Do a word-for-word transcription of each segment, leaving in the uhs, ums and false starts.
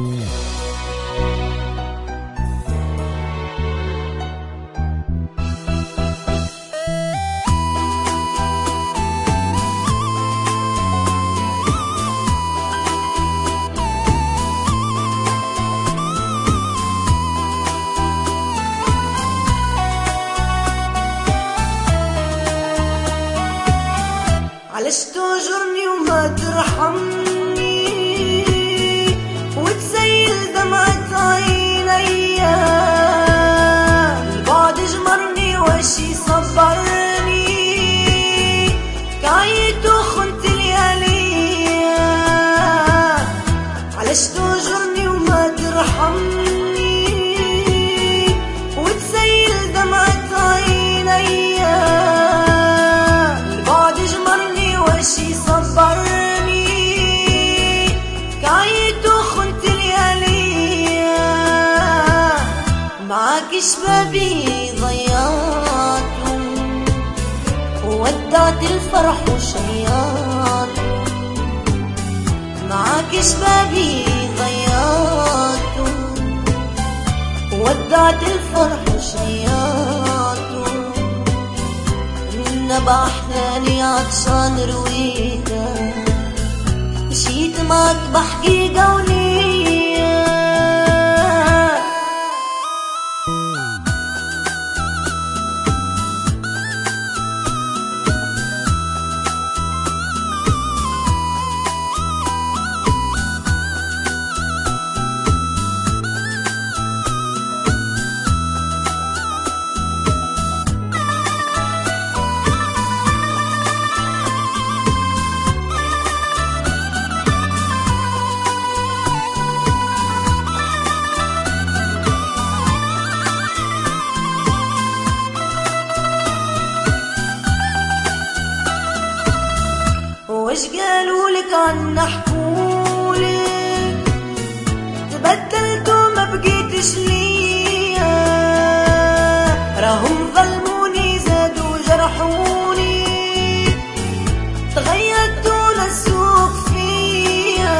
علاش تهجرني وما ترحمني وتسيل دمعة عينيا؟ البعد جمرني واش يصبرني، كعيت وخنت لياليا. علاش تهجرني وما ترحمني وتسيل دمعة عينيا؟ واش يصبرني، كعيت وخنت لياليا. معاك شبابي ضيعت وودعت الفرح وشيعت. معاك شبابي ضيعت وودعت الفرح وشيعت. نبع احلالي عطشان رويدا، مشيت معك بحكي قوليا. واش قالوا لك عنا حكولك؟ تبدلت وما بقيتش ليا. راهم ظلموني زادوا جرحوني، تغيرت ونسوق فيا.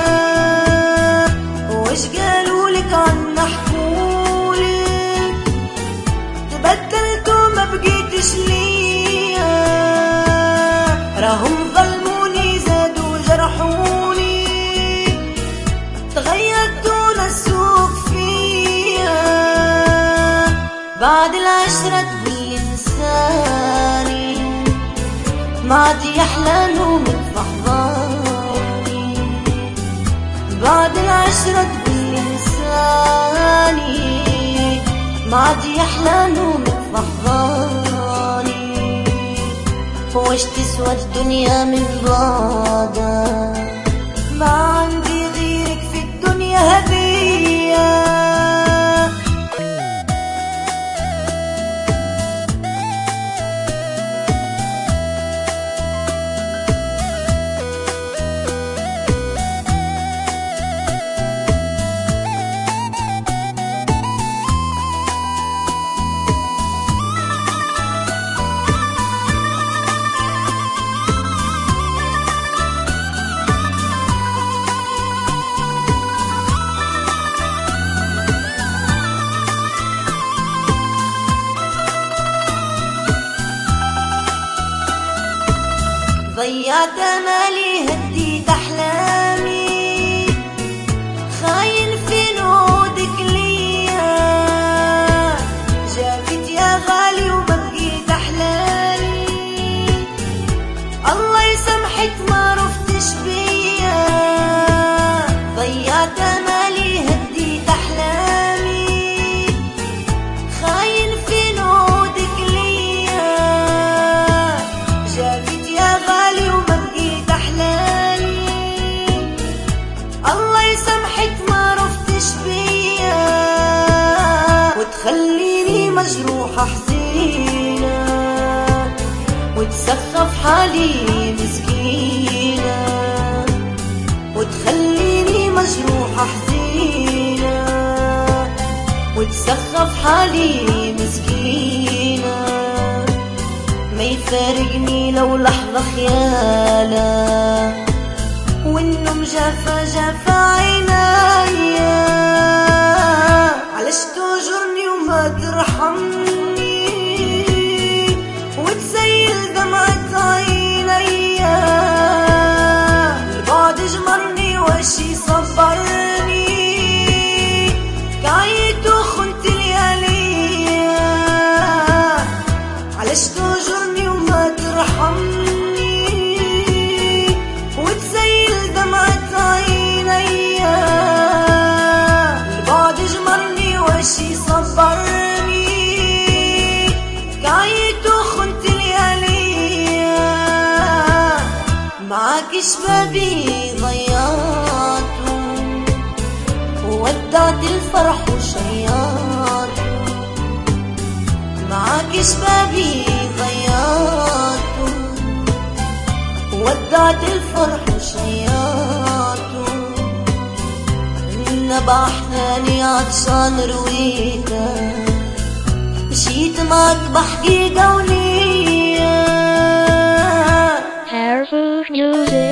واش قالوا لك عنا حكولك؟ تبدلت وما بقيتش ليا. راهم تغيرت ونسوق فيا. بعد العشرة تقولي انساني، ما عاد يحلى نومك في حضاني. بعد العشرة تقولي انساني، ما عاد يحلى نومك في حضاني. واش تسوى الدنيا من بعدها؟ ما عندي غيرك في الدنيا هدية. ضيعت امالي هديت احلامي، خاين في نودك ليا. جابت يا غالي وما بقيت احلالي، الله يسامحك ما رفتش بيا. ضيعت امالي هديت احلامي، خاين في نودك ليا. جابت يا غالي وما بقيت احلالي، الله يسامحك ما رفتش بيا. وتخليني مجروحة حزينة، وتسخف حالي مسكينة. وتخليني مجروحة حزينة، وتسخف حالي مسكينة. ما يفارقني لو لحظة خيالة، والنوم جفا جفا عينيا. علاش تهجرني وما ترحمني وتسيل دمعة عينيا؟ البعد جمرني واش يصبرني، كعيت وخنت لياليا. علاش تهجرني وما ترحمني وتسيل دمعة عينيا؟ البعد جمرني واش يصبرني، كعيت وخنت لياليا. معاك شبابي ضيعتو وودعت الفرح وشياطو. معاك شبابي ضيعتو وودعت الفرح وشياطو. نبع حناني عطشان رويته، مشيت معك بحقيقة ونية. Hair Food Music.